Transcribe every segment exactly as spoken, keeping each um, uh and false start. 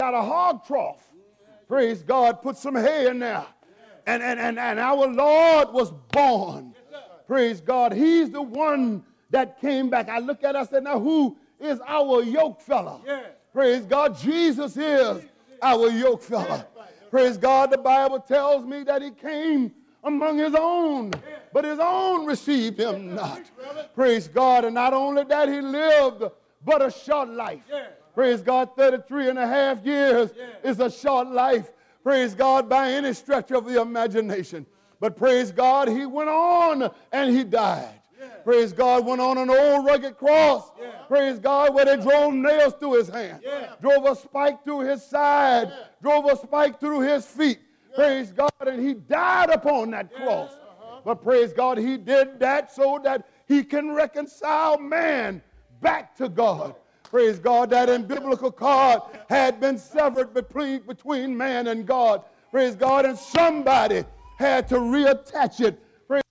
got a hog trough. Praise God, put some hay in there. And, and, and, and our Lord was born. Praise God. He's the one that came back. I look at us and now who is our yoke fella? Praise God. Jesus is our yoke fella. Praise God. The Bible tells me that he came among his own, but his own received him not. Praise God. And not only that, he lived but a short life. Praise God. thirty-three and a half years is a short life. Praise God, by any stretch of the imagination. But praise God, he went on and he died. Yeah. Praise God, went on an old rugged cross. Yeah. Praise God, where they drove nails through his hand. Yeah. Drove a spike through his side. Yeah. Drove a spike through his feet. Yeah. Praise God, and he died upon that cross. Yeah. Uh-huh. But praise God, he did that so that he can reconcile man back to God. Praise God, that umbilical cord had been severed between, between man and God. Praise God, and somebody had to reattach it. Praise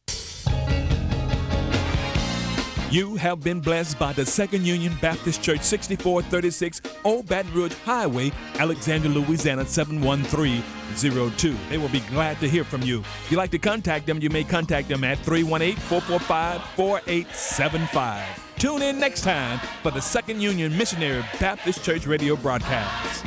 You have been blessed by the Second Union Baptist Church, sixty-four thirty-six Old Baton Rouge Highway, Alexandria, Louisiana, seven one three zero two. They will be glad to hear from you. If you'd like to contact them, you may contact them at three one eight, four four five, four eight seven five. Tune in next time for the Second Union Missionary Baptist Church radio broadcast.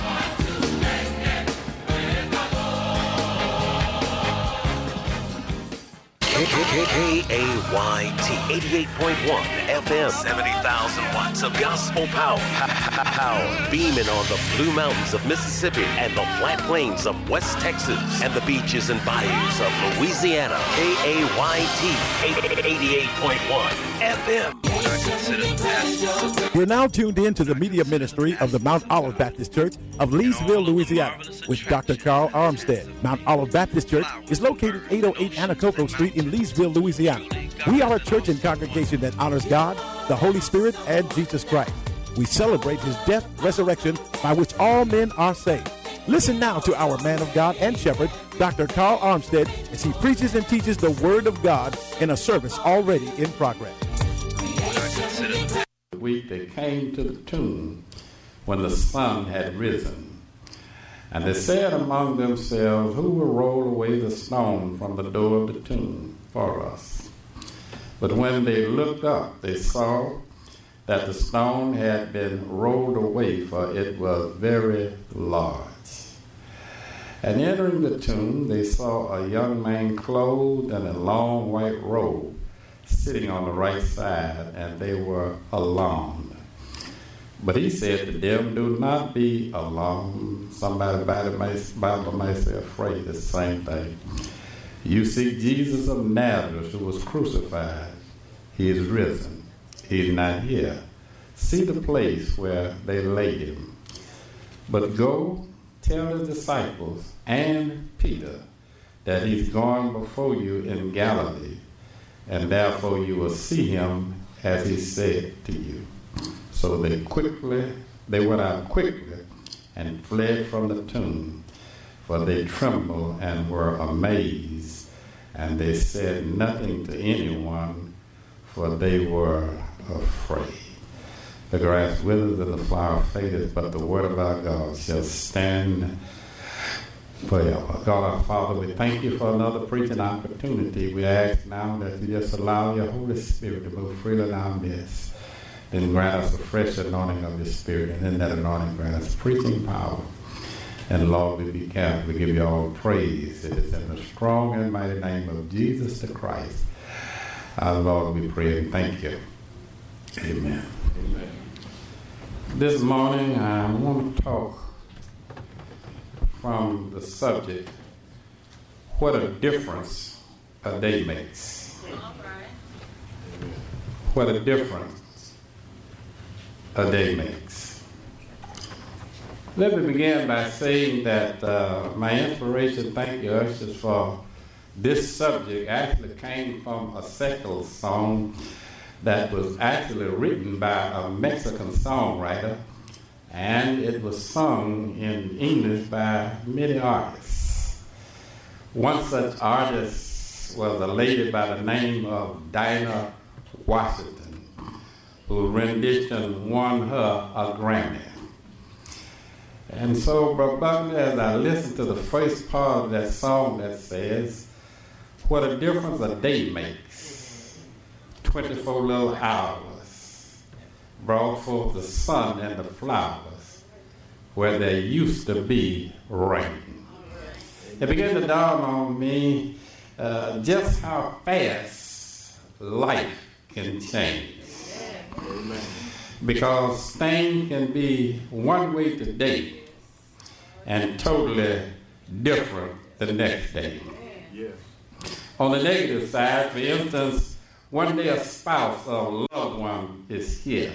K A Y T eighty-eight point one F M, seventy thousand watts of gospel power. Power beaming on the Blue Mountains of Mississippi and the flat plains of West Texas and the beaches and bayous of Louisiana. K A Y T eighty-eight point one F M. You're now tuned in to the media ministry of the Mount Olive Baptist Church of Leesville, Louisiana, with Doctor Carl Armstead. Mount Olive Baptist Church is located eight oh eight Anacoco Street in Leesville, Louisiana. We are a church and congregation that honors God, the Holy Spirit, and Jesus Christ. We celebrate his death, resurrection, by which all men are saved. Listen now to our man of God and shepherd, Doctor Carl Armstead, as he preaches and teaches the Word of God in a service already in progress. The week they came to the tomb when the sun had risen, and they said among themselves, who will roll away the stone from the door of the tomb for us? But when they looked up, they saw that the stone had been rolled away, for it was very large. And entering the tomb, they saw a young man clothed in a long white robe, sitting on the right side, and they were alarmed. But he said to them, do not be alarmed. Somebody by the Bible may say afraid. It's the same thing. You see Jesus of Nazareth, who was crucified. He is risen. He is not here. See the place where they laid him. But go tell his disciples and Peter that he's going before you in Galilee, and therefore you will see him as he said to you. So they quickly, they went out quickly and fled from the tomb, for they trembled and were amazed, and they said nothing to anyone, for they were afraid. The grass withers and the flower fadeth, but the word of our God shall stand forever. God our Father, we thank you for another preaching opportunity. We ask now that you just allow your Holy Spirit to move freely in our midst. Then grant us a fresh anointing of your Spirit, and in that anointing grant us preaching power. And Lord, we be careful. We give you all praise. It is in the strong and mighty name of Jesus the Christ, our Lord, we pray and thank you. Amen. Amen. This morning I want to talk from the subject, what a difference a day makes. What a difference a day makes. Let me begin by saying that uh, my inspiration, thank you, ushers, for this subject actually came from a secular song that was actually written by a Mexican songwriter, and it was sung in English by many artists. One such artist was a lady by the name of Dinah Washington, whose rendition won her a Grammy. And so, Brother Buckner, as I listen to the first part of that song that says, what a difference a day makes, twenty-four little hours brought forth the sun and the flowers where there used to be rain. It began to dawn on me uh, just how fast life can change. Amen. Because things can be one way today and totally different the next day. Yes. On the negative side, for instance, one day a spouse or a loved one is here.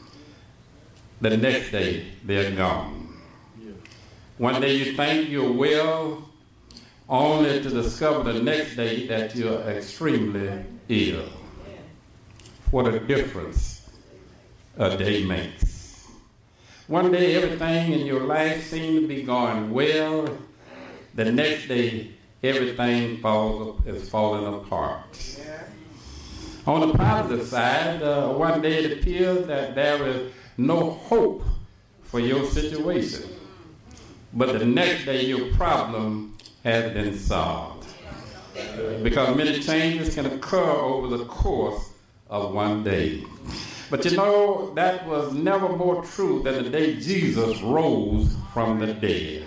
The next day they're gone. Yes. One day you think you're well, only to discover the next day that you're extremely ill. What a difference a day makes. One day everything in your life seems to be going well. The next day everything falls is falling apart. Yeah. On the positive side, uh, one day it appears that there is no hope for your situation. But the next day your problem has been solved. Uh, because many changes can occur over the course of one day. But you know, that was never more true than the day Jesus rose from the dead.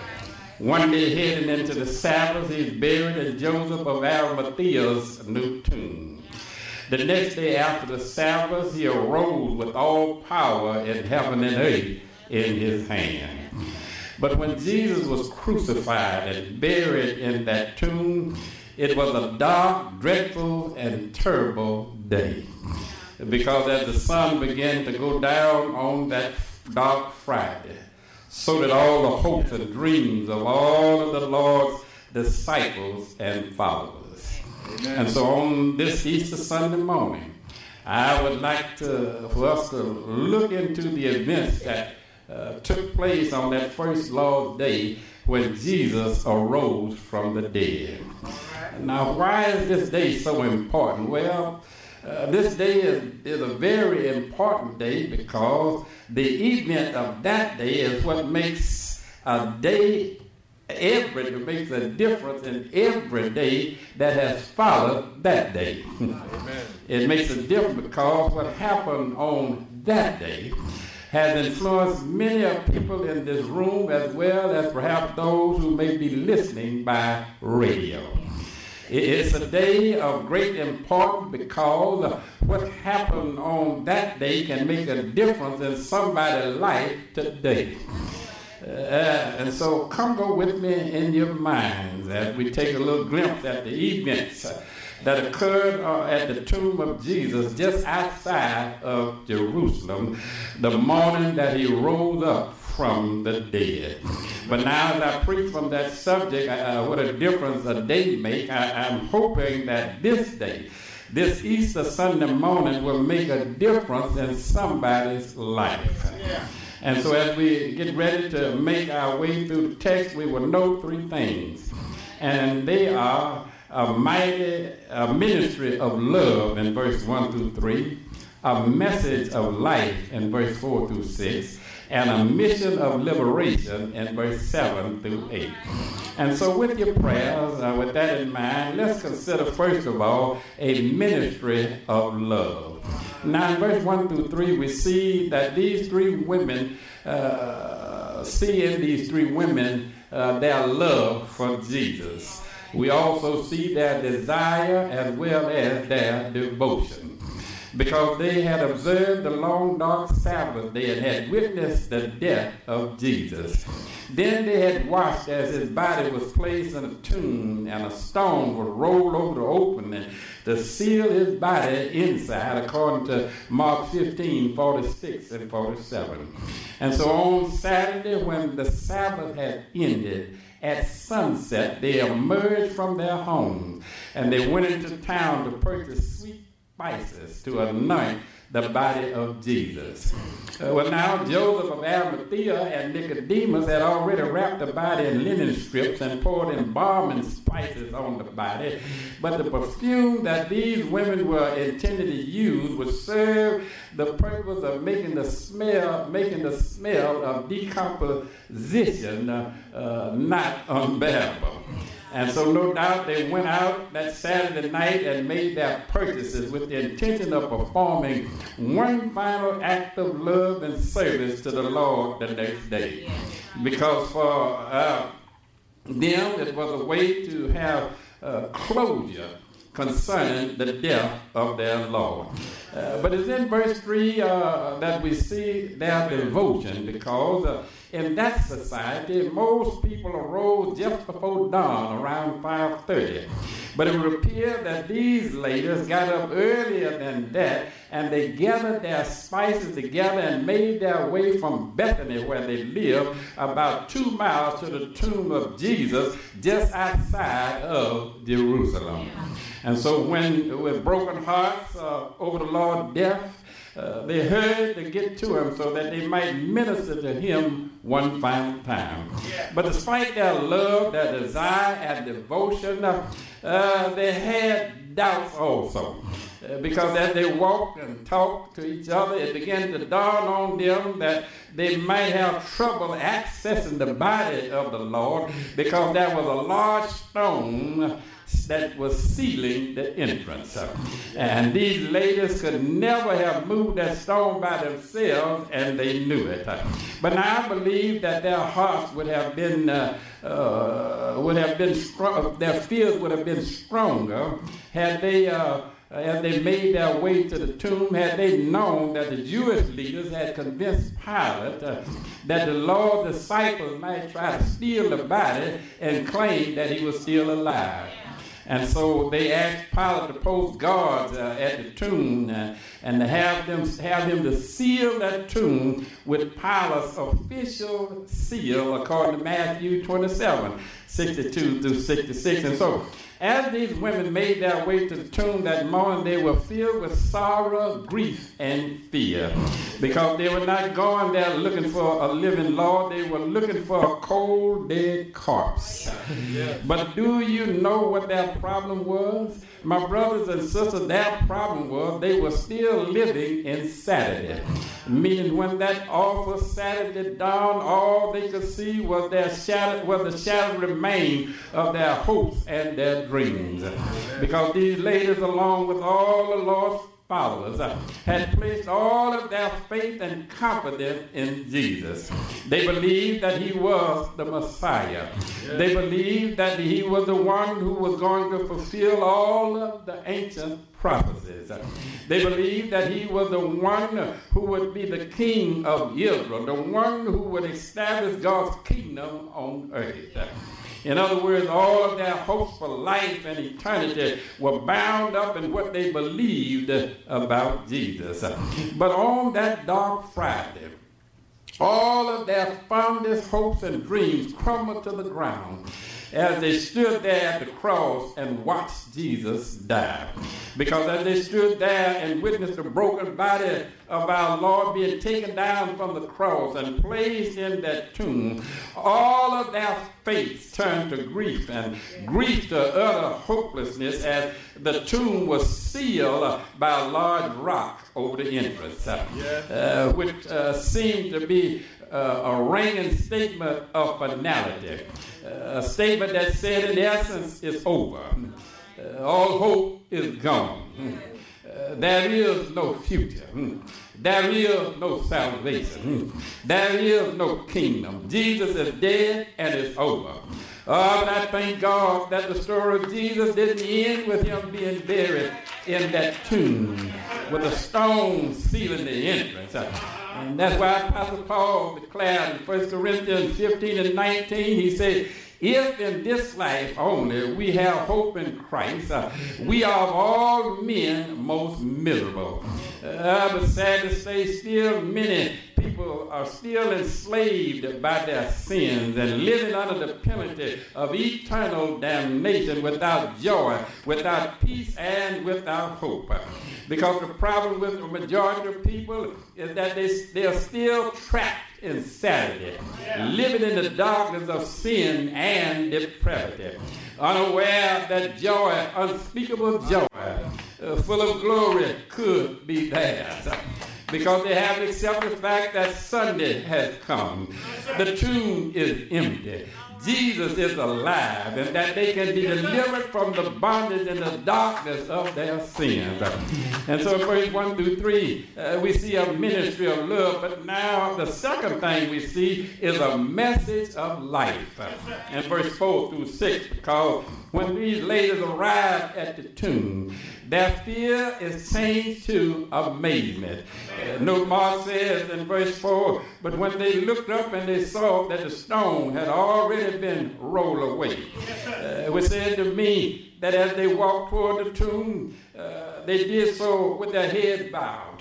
One day heading into the Sabbath, he's buried in Joseph of Arimathea's new tomb. The next day after the Sabbath, he arose with all power in heaven and earth in his hand. But when Jesus was crucified and buried in that tomb, it was a dark, dreadful, and terrible day. Because as the sun began to go down on that dark Friday, so did all the hopes and dreams of all of the Lord's disciples and followers. Amen. And so on this Easter Sunday morning, I would like to, for us to look into the events that uh, took place on that first Lord's Day when Jesus arose from the dead. Now, why is this day so important? Well, Uh, this day is, is a very important day because the event of that day is what makes a day every makes a difference in every day that has followed that day. Amen. It makes a difference because what happened on that day has influenced many of people in this room as well as perhaps those who may be listening by radio. It's a day of great importance because what happened on that day can make a difference in somebody's life today. Uh, and so come go with me in your minds as we take a little glimpse at the events that occurred uh, at the tomb of Jesus just outside of Jerusalem the morning that he rose up from the dead. But now as I preach from that subject, uh, what a difference a day make, I, I'm hoping that this day, this Easter Sunday morning will make a difference in somebody's life. Yeah. And so as we get ready to make our way through the text, we will know three things. And they are a mighty a ministry of love in verse one through three, a message of life in verse four through six, and a mission of liberation in verse seven through eight. And so with your prayers, uh, with that in mind, let's consider first of all a ministry of love. Now in verse one through three, we see that these three women, uh, see in these three women uh, their love for Jesus. We also see their desire as well as their devotion. Because they had observed the long dark Sabbath day and had witnessed the death of Jesus. Then they had watched as his body was placed in a tomb and a stone was rolled over the opening to seal his body inside, according to Mark fifteen, forty-six and forty-seven. And so on Saturday, when the Sabbath had ended, at sunset, they emerged from their homes and they went into town to purchase sweet spices to anoint the body of Jesus. Uh, well, now Joseph of Arimathea and Nicodemus had already wrapped the body in linen strips and poured embalm and spices on the body, but the perfume that these women were intended to use would serve the purpose of making the smell, making the smell of decomposition uh, uh, not unbearable. And so no doubt they went out that Saturday night and made their purchases with the intention of performing one final act of love and service to the Lord the next day. Because for uh, them it was a way to have uh, closure concerning the death of their Lord. Uh, but it's in verse three uh, that we see their devotion, because uh, in that society, most people arose just before dawn, around five thirty. But it would appear that these ladies got up earlier than that, and they gathered their spices together and made their way from Bethany, where they lived, about two miles to the tomb of Jesus, just outside of Jerusalem. And so when, with broken hearts uh, over the Lord's death, Uh, they hurried to get to him so that they might minister to him one final time. But despite their love, their desire, and devotion, uh, uh, they had doubts also. Uh, because as they walked and talked to each other, it began to dawn on them that they might have trouble accessing the body of the Lord, because there was a large stone that was sealing the entrance. And these ladies could never have moved that stone by themselves, and they knew it. But now I believe that their hearts would have been, uh, uh, would have been strong, their fears would have been stronger had they uh, as they made their way to the tomb, had they known that the Jewish leaders had convinced Pilate uh, that the Lord's disciples might try to steal the body and claim that he was still alive. And so they asked Pilate to post guards uh, at the tomb uh, and to have them have him to seal that tomb with Pilate's official seal, according to Matthew twenty-seven, sixty-two through sixty-six. And so as these women made their way to the tomb that morning, they were filled with sorrow, grief, and fear, because they were not going there looking for a living Lord. They were looking for a cold, dead corpse. Yes. But do you know what their problem was? My brothers and sisters, their problem was they were still living in Saturday. Meaning when that awful Saturday dawned, all they could see was their shadow, was the shadow remain of their hopes and their dreams. Because these ladies, along with all the Lord's followers, uh, had placed all of their faith and confidence in Jesus. They believed that he was the Messiah. They believed that he was the one who was going to fulfill all of the ancient prophecies. They believed that he was the one who would be the king of Israel, the one who would establish God's kingdom on earth. In other words, all of their hopes for life and eternity were bound up in what they believed about Jesus. But on that dark Friday, all of their fondest hopes and dreams crumbled to the ground as they stood there at the cross and watched Jesus die. Because as they stood there and witnessed the broken body of our Lord being taken down from the cross and placed in that tomb, all of their faith turned to grief, and grief to utter hopelessness, as the tomb was sealed by a large rock over the entrance, uh, which uh, seemed to be uh, a ringing statement of finality, uh, a statement that said, in essence, it's over. Uh, all hope is gone. Uh, there is no future. There is no salvation. There is no kingdom. Jesus is dead and it's over. Oh, but I thank God that the story of Jesus didn't end with him being buried in that tomb with a stone sealing the entrance. And that's why Apostle Paul declared in First Corinthians fifteen and nineteen, he said, if in this life only we have hope in Christ, uh, we are of all men most miserable. Uh, but sad to say, still many people people are still enslaved by their sins and living under the penalty of eternal damnation without joy, without peace, and without hope. Because the problem with the majority of people is that they, they are still trapped in Saturday, living in the darkness of sin and depravity, unaware that joy, unspeakable joy, uh, full of glory, could be theirs. Because they haven't accepted the fact that Sunday has come. The tomb is empty. Jesus is alive, and that they can be delivered from the bondage and the darkness of their sins. And so in verse one through three, uh, we see a ministry of love, but now the second thing we see is a message of life. In verse four through six, because when these ladies arrived at the tomb, their fear is changed to amazement. Uh, note Mark says in verse four, but when they looked up and they saw that the stone had already been rolled away. Uh, it was said to me that as they walked toward the tomb, uh, they did so with their heads bowed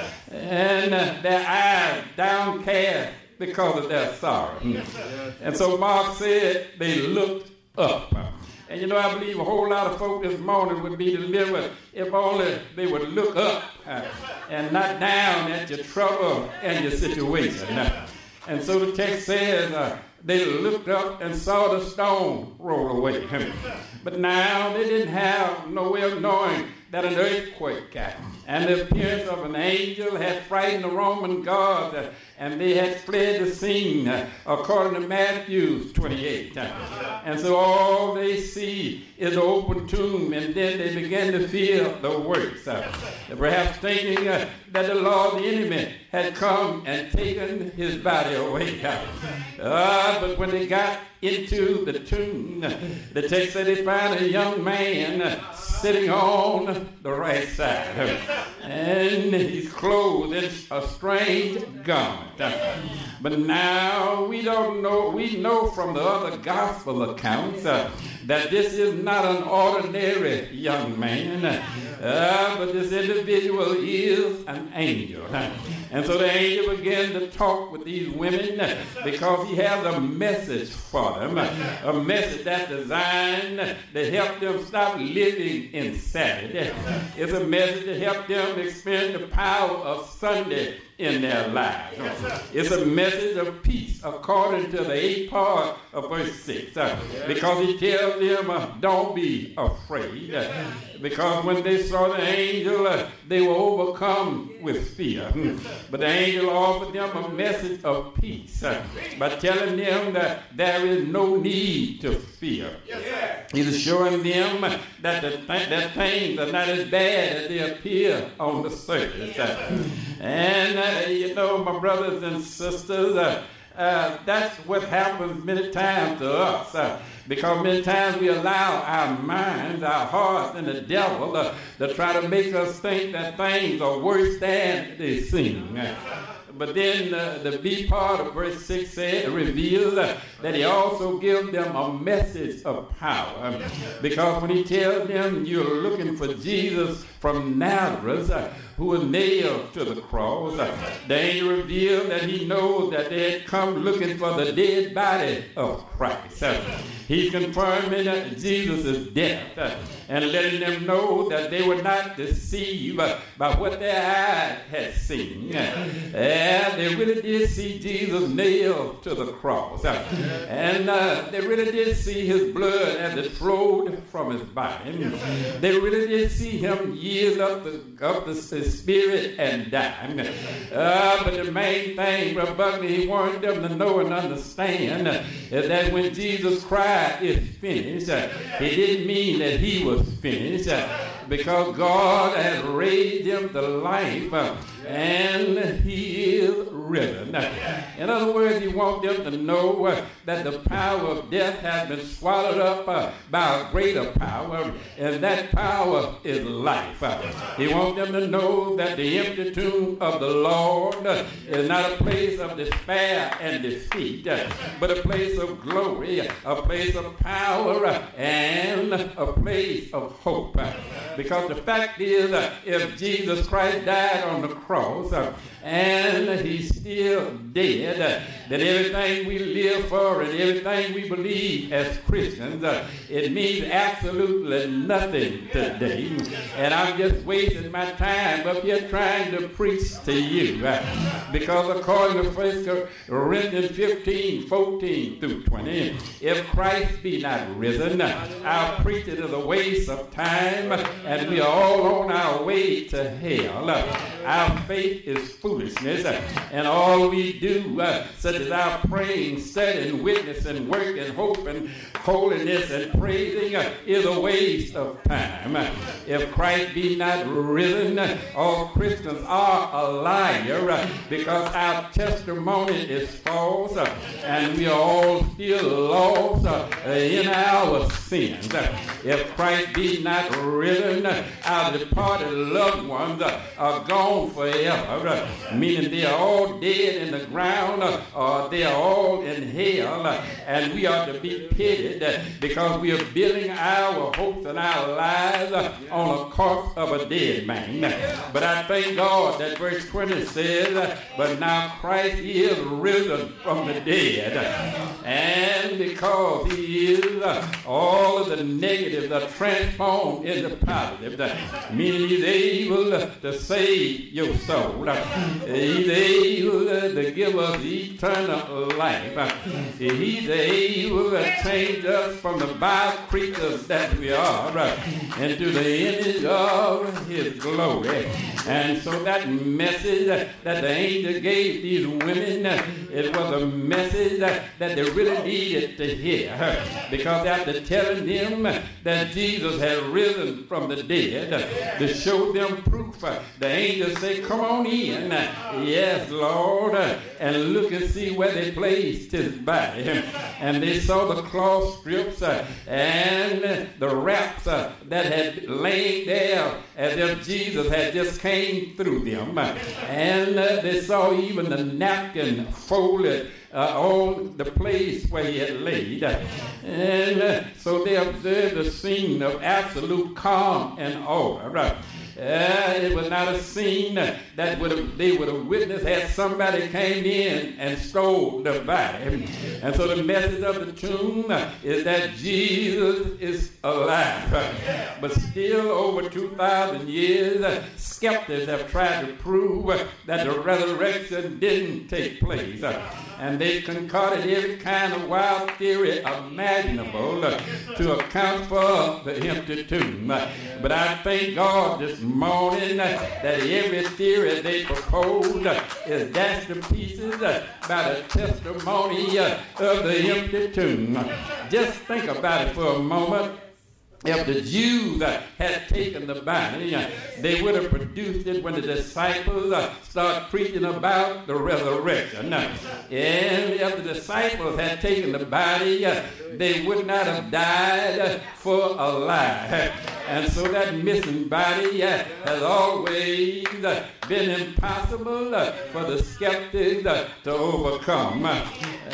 and uh, their eyes downcast because of their sorrow. And so Mark said they looked up. And you know, I believe a whole lot of folk this morning would be delivered if only they would look up uh, and not down at your trouble and your situation. Uh, and so the text says uh, they looked up and saw the stone roll away. But now they didn't have no way of knowing that an earthquake uh, and the appearance of an angel had frightened the Roman guards, uh, and they had fled the scene, uh, according to Matthew twenty-eight. Uh, and so all they see is the open tomb, and then they begin to fear the worst. Uh, perhaps thinking uh, that the Lord, the enemy, had come and taken his body away. Uh, but when they got into the tomb, the text said they found a young man uh, sitting on the right side, and he's clothed in a strange garment. But now we don't know, we know from the other gospel accounts uh, that this is not an ordinary young man, uh, but this individual is an angel. And so the angel began to talk with these women because he has a message for them, a message that's designed to help them stop living in Saturday. It's a message to help them experience the power of Sunday in their lives. It's a message of peace according to the eighth part of verse six, uh, because he tells them, uh, don't be afraid, uh, because when they saw the angel, uh, they were overcome with fear. But the angel offered them a message of peace uh, by telling them that there is no need to fear. He's assuring them that, the th- that things are not as bad as they appear on the surface. Uh, and uh, you know, my brothers and sisters, uh, uh, that's what happens many times to us. Uh, because many times we allow our minds, our hearts, and the devil uh, to try to make us think that things are worse than they seem. Uh, But then uh, the B part of verse six said, reveals uh, that he also gives them a message of power. Because when he tells them you're looking for Jesus from Nazareth, uh, who was nailed to the cross, uh, the angel revealed that he knows that they had come looking for the dead body of Christ. Uh, he's confirming uh, Jesus' death uh, and letting them know that they were not deceived uh, by what their eyes had seen. Uh, And they really did see Jesus nailed to the cross. And uh, they really did see his blood as it flowed from his body. They really did see him yield up the, up the, his spirit and die. Uh, but the main thing, Brother Buckley, he wanted them to know and understand uh, is that when Jesus cried, it's finished, uh, he didn't mean that he was finished, uh, because God has raised him to life, uh, and he is risen. In other words, he wants them to know uh, that the power of death has been swallowed up uh, by a greater power, and that power is life. Uh, he wants them to know that the empty tomb of the Lord uh, is not a place of despair and defeat, uh, but a place place of glory, a place of power, and a place of hope. Because the fact is, if Jesus Christ died on the cross and he's still dead, then everything we live for and everything we believe as Christians, it means absolutely nothing today. And I'm just wasting my time up here trying to preach to you. Because according to First Corinthians fifteen, fourteen through twenty, if Christ be not risen, our preaching is a waste of time, and we are all on our way to hell. Our faith is foolishness, and all we do, uh, such as our praying, studying, witnessing, working, hoping, holiness, and praising, uh, is a waste of time. If Christ be not risen, all Christians are a liar, uh, because our testimony is false, uh, and we are all still lost uh, in our sins. If Christ be not risen, our departed loved ones uh, are gone forever, uh, meaning they are all dead in the ground, uh, or they are all in hell, uh, and we are to be pitied uh, because we are building our hopes and our lives uh, on a corpse of a dead man. But I thank God that verse twenty says, uh, but now Christ is risen from the dead, and because he is, uh, all of the negatives are transformed into positive, uh, meaning he's able uh, to save your soul. Uh, he's able uh, to give us eternal life. Uh, he's able to change us from the vile creatures that we are uh, into the image of his glory. And so that message uh, that the angel gave these women, uh, it was a message uh, that they really needed to hear. Uh, because after telling them uh, that Jesus had risen from the dead, uh, to show them proof, uh, the angel said, come on in. Uh, yes, Lord. Uh, and look and see where they placed his body. And they saw the cloth strips uh, and the wraps uh, that had lain there as if Jesus had just came through them. And uh, they saw even the napkin folded uh, on the place where he had laid. And uh, so they observed a scene of absolute calm and order. Uh, it was not a scene that would have, they would have witnessed had somebody came in and stole the body. And so the message of the tomb is that Jesus is alive. But still over two thousand years, skeptics have tried to prove that the resurrection didn't take place. And they concocted every kind of wild theory imaginable to account for the empty tomb. But I thank God this morning that every theory they propose is dashed to pieces by the testimony of the empty tomb. Just think about it for a moment. If the Jews uh, had taken the body, uh, they would have produced it when the disciples uh, started preaching about the resurrection. Uh, and if the disciples had taken the body, uh, they would not have died uh, for a lie. And so that missing body uh, has always uh, been impossible uh, for the skeptics uh, to overcome. Uh,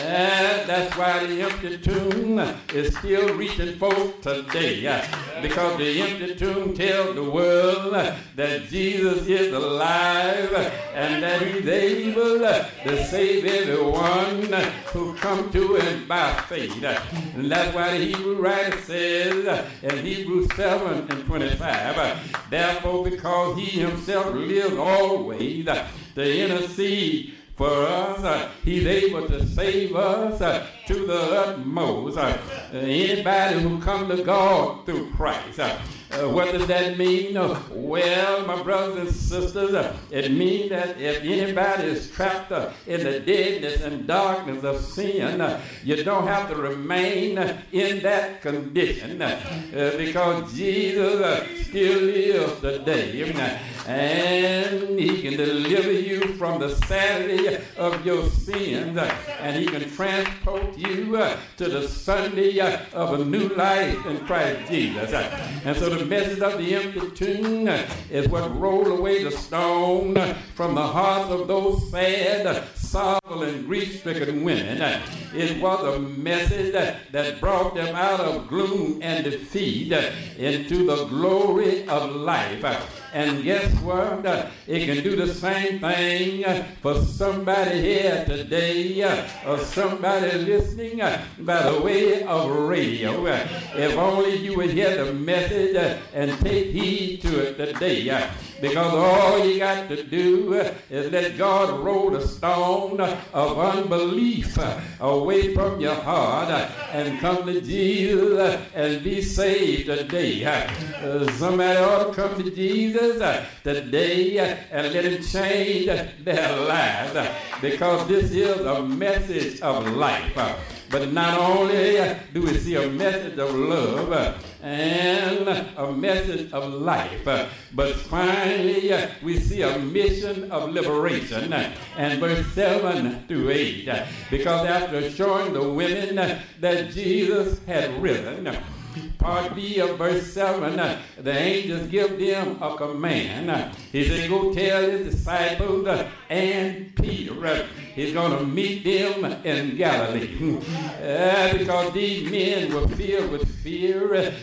and that's why the empty tomb uh, is still reaching folks today. Uh, because the empty tomb tells the world uh, that Jesus is alive uh, and that he's able uh, to save everyone uh, who come to him by faith. Uh, and that's why the Hebrew writer says uh, in Hebrews seven and twenty-five, uh, therefore because he himself lives always uh, to intercede for us, uh, he's able to save us uh, to the utmost. Uh, anybody who comes to God through Christ. Uh, Uh, what does that mean? Uh, well, my brothers and sisters, uh, it means that if anybody is trapped uh, in the deadness and darkness of sin, uh, you don't have to remain uh, in that condition uh, uh, because Jesus uh, still lives today. And he can deliver you from the Saturday of your sins, uh, and he can transport you uh, to the Sunday uh, of a new life in Christ Jesus. Uh, and so the message of the empty tomb uh, is what rolled away the stone uh, from the hearts of those sad, uh, sorrowful, and grief-stricken women. Uh, It was a message that brought them out of gloom and defeat into the glory of life. And guess what? It can do the same thing for somebody here today or somebody listening by the way of radio. If only you would hear the message and take heed to it today. Because all you got to do is let God roll the stone of unbelief away from your heart and come to Jesus and be saved today. Uh, somebody ought to come to Jesus today and let him change their lives, because this is a message of life. But not only do we see a message of love and a message of life, but finally we see a mission of liberation. And verse seven through eight, because after showing the women that Jesus had risen, part B of verse seven, the angels give them a command. He said, go tell his disciples and Peter he's going to meet them in Galilee. Uh, because these men were filled with fear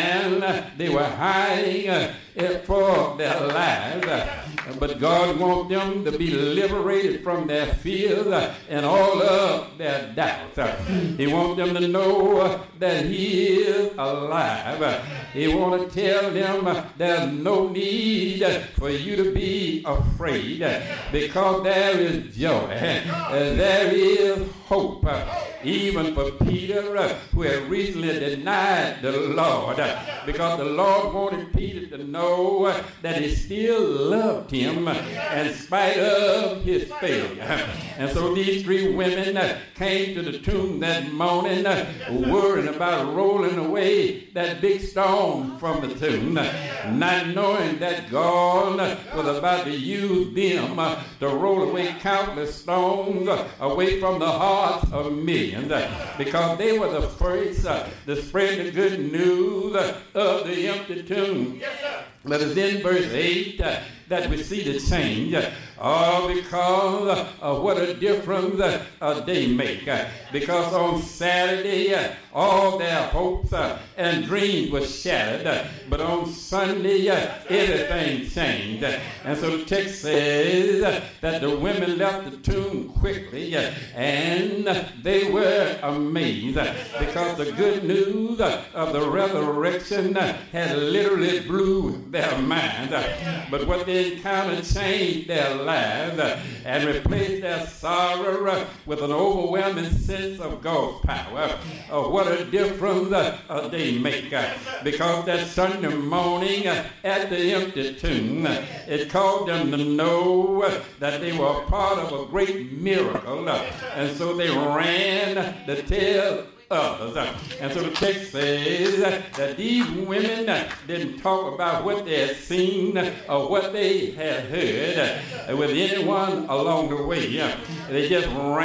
and they were hiding uh, for their lives. But God wants them to be liberated from their fears and all of their doubts. He wants them to know that he is alive. He wants to tell them there's no need for you to be afraid, because there is joy and there is hope. Even for Peter, who had recently denied the Lord, because the Lord wanted Peter to know that he still loved him in spite of his failure. And so these three women came to the tomb that morning, worrying about rolling away that big stone from the tomb, not knowing that God was about to use them to roll away countless stones away from the hearts of millions, because they were the first to spread the good news of the empty tomb. But it's in verse eight uh, that we see the change, uh, all because of what a difference uh, they make. Uh, because on Saturday, uh, all their hopes uh, and dreams were shattered. Uh, but on Sunday, uh, everything changed. Uh, and so the text says uh, that the women left the tomb quickly, uh, and they were amazed uh, because the good news uh, of the resurrection uh, had literally blew their minds. Uh, but what they encountered changed their lives uh, and replaced their sorrow uh, with an overwhelming sense of God's power. Uh, what a difference uh, they make. Uh, because that Sunday morning uh, at the empty tomb, uh, it caused them to know uh, that they were part of a great miracle. Uh, and so they ran to tell others. And so the text says that these women didn't talk about what they had seen or what they had heard with anyone along the way. They just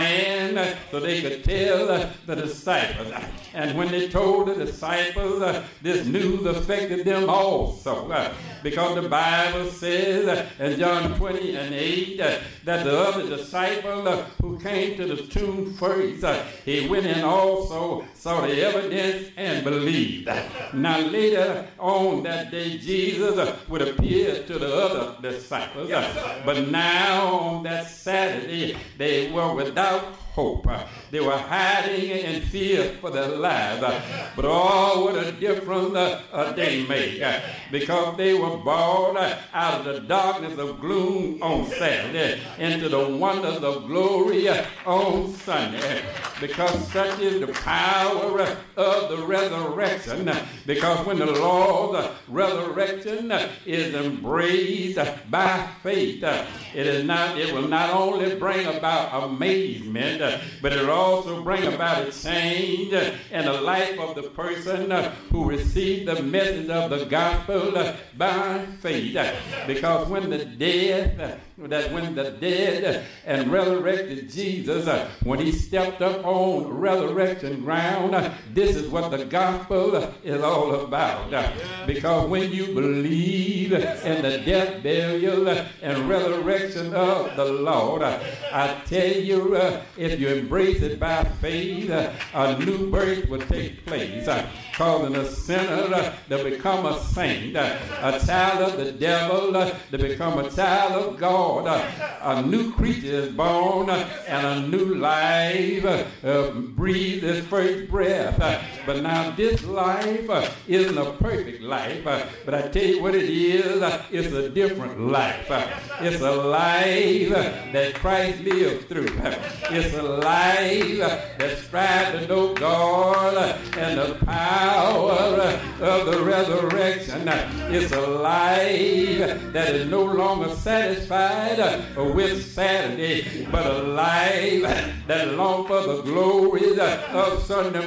ran so they could tell the disciples. And when they told the disciples, this news affected them also, because the Bible says in John twenty and eight that the other disciple who came to the tomb first, he went in also, saw the evidence, and believed. Now later on that day, Jesus would appear to the other disciples, but now on that Saturday, they were without hope. They were hiding in fear for their lives. But oh, what a difference uh, they make, because they were brought out of the darkness of gloom on Saturday into the wonders of glory on Sunday. Because such is the power of the resurrection. Because when the Lord's resurrection is embraced by faith, it is not. It will not only bring about amazement, but it will also bring about a change in the life of the person who received the message of the gospel by faith. Because when the dead that when the dead and resurrected Jesus, uh, when he stepped up on resurrection ground, uh, this is what the gospel is all about. Uh, because when you believe in the death, burial, and resurrection of the Lord, uh, I tell you, uh, if you embrace it by faith, uh, a new birth will take place, uh, causing a sinner uh, to become a saint, uh, a child of the devil uh, to become a child of God. Uh, a new creature is born, uh, and a new life uh, uh, breathes its first breath. Uh, but now this life uh, isn't a perfect life, uh, but I tell you what it is, uh, it's a different life. Uh, it's a life uh, that Christ lived through. Uh, it's a life uh, that strives to know God uh, and the power of the resurrection. It's a life that is no longer satisfied with Saturday, but a life that longs for the glories of Sunday